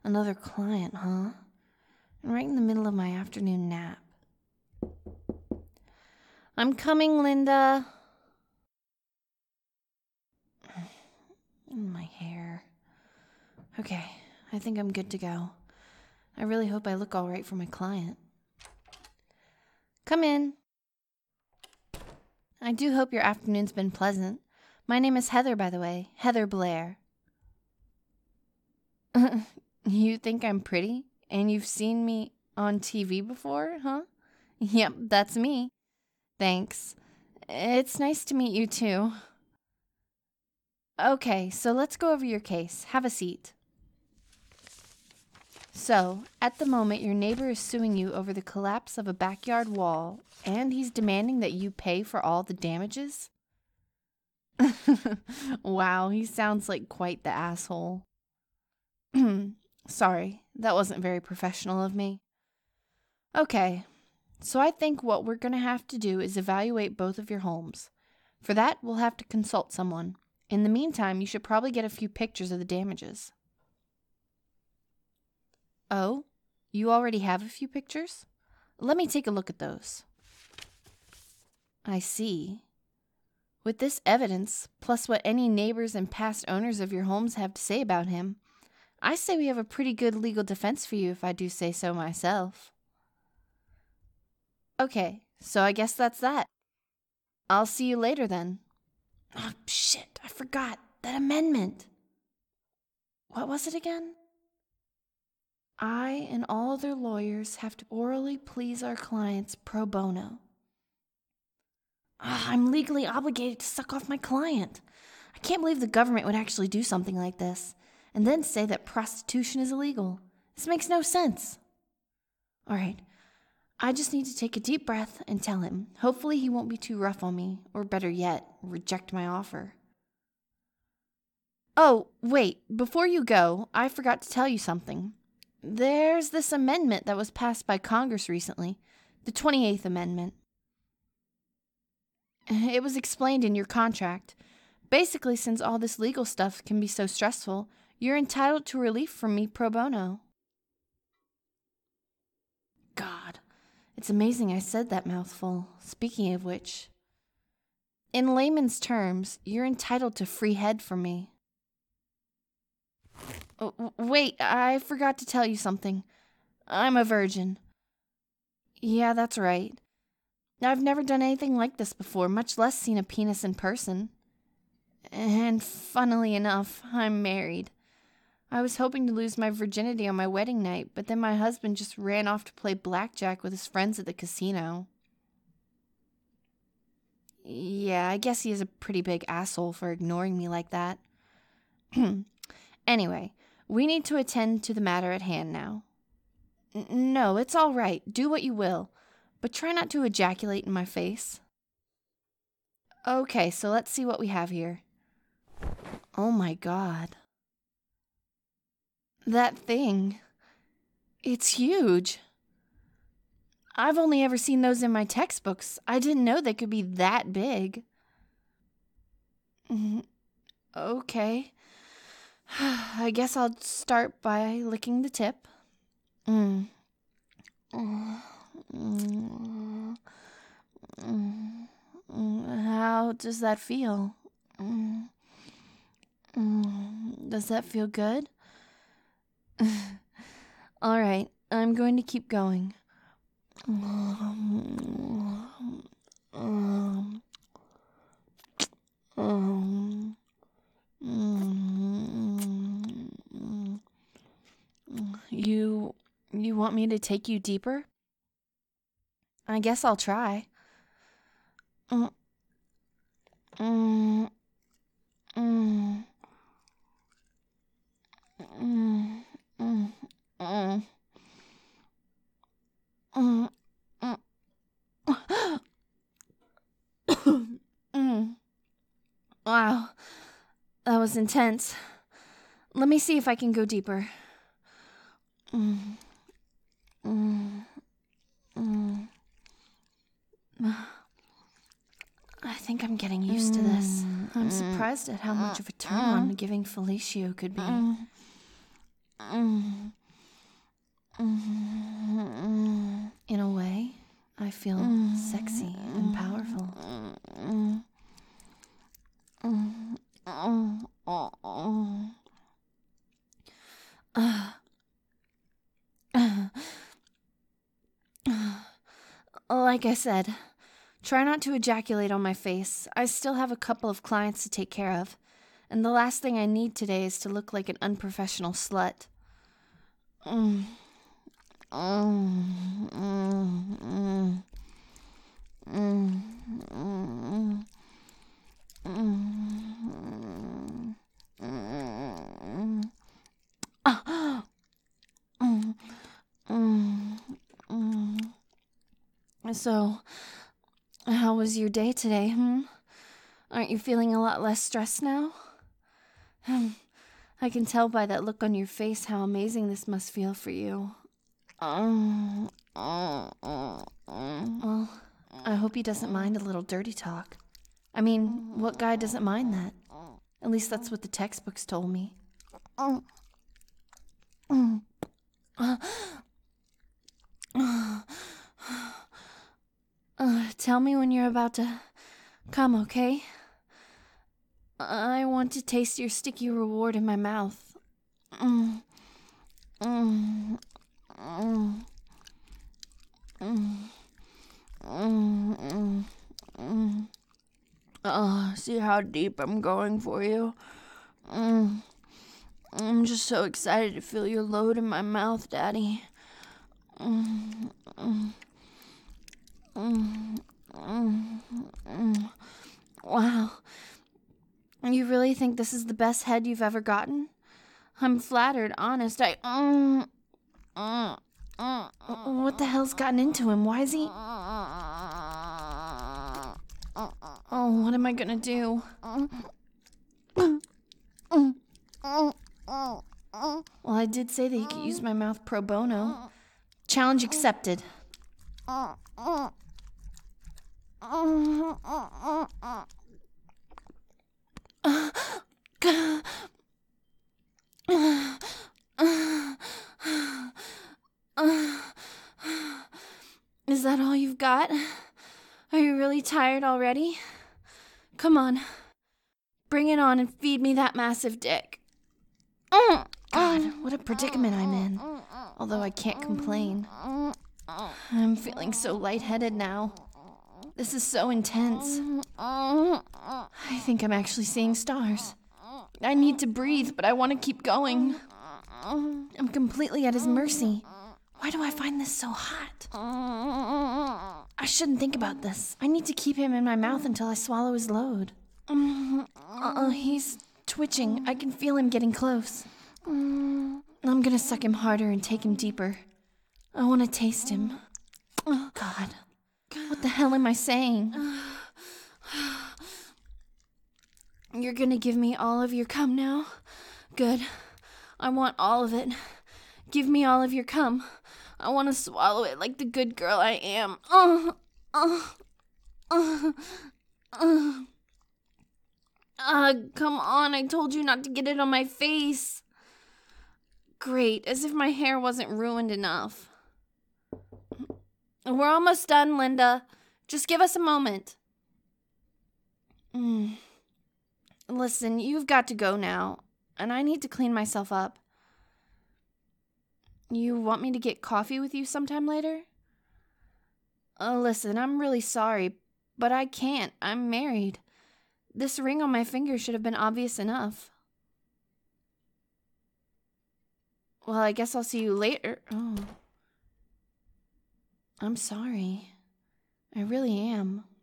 Another client, huh? Right in the middle of my afternoon nap. I'm coming, Linda. My hair. Okay, I think I'm good to go. I really hope I look all right for my client. Come in. I do hope your afternoon's been pleasant. My name is Heather, by the way. Heather Blair. You think I'm pretty? And you've seen me on TV before, huh? Yep, that's me. Thanks. It's nice to meet you, too. Okay, so let's go over your case. Have a seat. So, at the moment, your neighbor is suing you over the collapse of a backyard wall, and he's demanding that you pay for all the damages? Wow, he sounds like quite the asshole. Sorry, that wasn't very professional of me. Okay, so I think what we're going to have to do is evaluate both of your homes. For that, we'll have to consult someone. In the meantime, you should probably get a few pictures of the damages. Oh, you already have a few pictures? Let me take a look at those. I see. With this evidence, plus what any neighbors and past owners of your homes have to say about him, I say we have a pretty good legal defense for you if I do say so myself. Okay, so I guess that's that. I'll see you later then. Oh, shit, I forgot. That amendment. What was it again? I and all other lawyers have to orally please our clients pro bono. I'm legally obligated to suck off my client. I can't believe the government would actually do something like this, and then say that prostitution is illegal. This makes no sense. All right, I just need to take a deep breath and tell him. Hopefully he won't be too rough on me, or better yet, reject my offer. Oh, wait, before you go, I forgot to tell you something. There's this amendment that was passed by Congress recently, the 28th Amendment. It was explained in your contract. Basically, since all this legal stuff can be so stressful, you're entitled to relief from me pro bono. God, it's amazing I said that mouthful. Speaking of which, in layman's terms, you're entitled to free head from me. Oh, wait, I forgot to tell you something. I'm a virgin. Yeah, that's right. I've never done anything like this before, much less seen a penis in person. And funnily enough, I'm married. I was hoping to lose my virginity on my wedding night, but then my husband just ran off to play blackjack with his friends at the casino. Yeah, I guess he is a pretty big asshole for ignoring me like that. Anyway, we need to attend to the matter at hand now. No, it's all right. Do what you will. But try not to ejaculate in my face. Okay, so let's see what we have here. Oh my God. That thing. It's huge. I've only ever seen those in my textbooks. I didn't know they could be that big. Okay. I guess I'll start by licking the tip. How does that feel? Does that feel good? All right, I'm going to keep going. You want me to take you deeper? I guess I'll try. Wow, that was intense. Let me see if I can go deeper. I think I'm getting used to this. I'm surprised at how much of a turn on giving fellatio could be. In a way, I feel sexy and powerful. Like I said, try not to ejaculate on my face. I still have a couple of clients to take care of, and the last thing I need today is to look like an unprofessional slut. So, how was your day today, Aren't you feeling a lot less stressed now? I can tell by that look on your face how amazing this must feel for you. Well, I hope he doesn't mind a little dirty talk. I mean, what guy doesn't mind that? At least that's what the textbooks told me. Tell me when you're about to come, okay? I want to taste your sticky reward in my mouth. Oh, see how deep I'm going for you? I'm just so excited to feel your load in my mouth, Daddy. Wow. You really think this is the best head you've ever gotten? I'm flattered, honest. What the hell's gotten into him? Why is he... Oh, what am I gonna do? Well, I did say that he could use my mouth pro bono. Challenge accepted. Is that all you've got? Are you really tired already? Come on. Bring it on and feed me that massive dick. God, what a predicament I'm in. Although I can't complain. I'm feeling so lightheaded now. This is so intense. I think I'm actually seeing stars. I need to breathe, but I want to keep going. I'm completely at his mercy. Why do I find this so hot? I shouldn't think about this. I need to keep him in my mouth until I swallow his load. He's twitching. I can feel him getting close. I'm gonna suck him harder and take him deeper. I want to taste him. Oh, God. What the hell am I saying? You're gonna give me all of your cum now? Good. I want all of it. Give me all of your cum. I want to swallow it like the good girl I am. Come on, I told you not to get it on my face. Great, as if my hair wasn't ruined enough. We're almost done, Linda. Just give us a moment. Listen, you've got to go now, and I need to clean myself up. You want me to get coffee with you sometime later? Listen, I'm really sorry, but I can't. I'm married. This ring on my finger should have been obvious enough. Well, I guess I'll see you later. Oh. I'm sorry. I really am.